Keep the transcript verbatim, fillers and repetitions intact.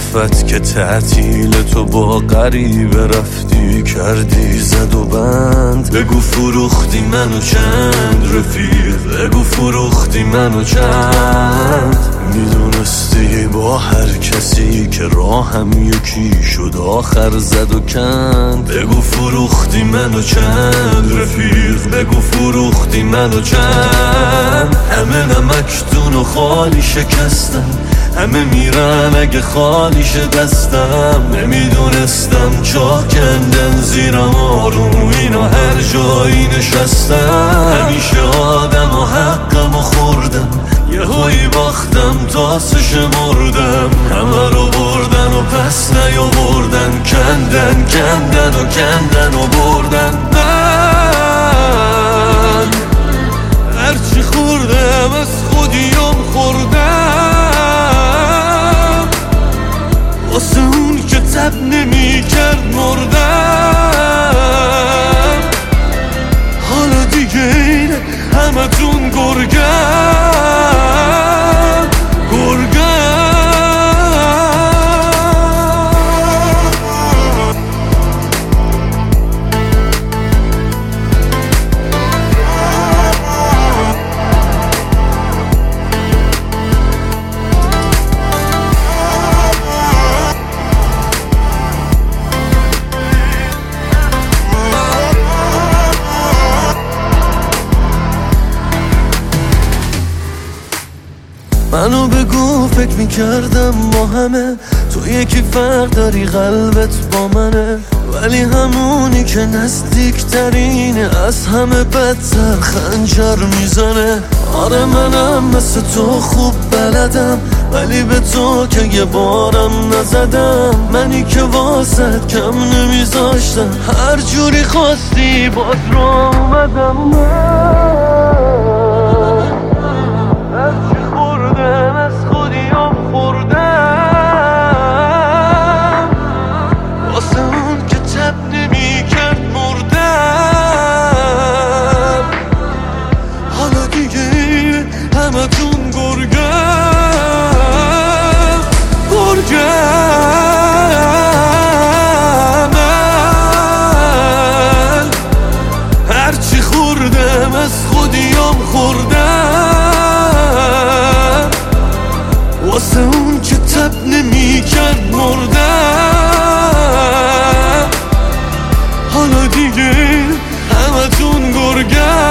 صفت که تعطیل تو با غریبه رفتی کردی زد و بند. بگو فروختی منو چند رفیق، بگو فروختی منو چند. میدونستی با هر کسی که راهم یکی شد آخر زد و کند. بگو فروختی منو چند رفیق، بگو فروختی منو چند. همه نمکتون و خالی شکستم، همه میرن اگه خالیش دستم. نمیدونستم چاه کندن زیرم آروم اینا هر جایی نشستم. همیشه آدم و حقم و خوردم، یه هایی باختم تاسش مردم. همه رو بردن و پس نیاوردن، کندن کندن و کندن و بردن. من هرچی خوردم از خودیم خوردم، واسه اون که تب نمی کرد مردم. حالا دیگه اینه همه تون گرگم گرگم. منو بگو فکر میکردم با همه تو یکی فرق داری قلبت با منه، ولی همونی که نزدیکترینه از همه بدتر خنجر میزنه. آره منم مثل تو خوب بلدم، ولی به تو که یه بارم نزدم. منی که واسد کم نمیذاشتم، هر جوری خواستی باز رو اومدم. هرچی خوردم از خودیم خوردم، واسه اون که تب نمی کرد مردم. حالا دیگه همه تون گرگم گرگم. من هرچی خوردم از خودیم خوردم، واسه اون که تب نمی کرد مردم. حالا دیگه همه تون گرگم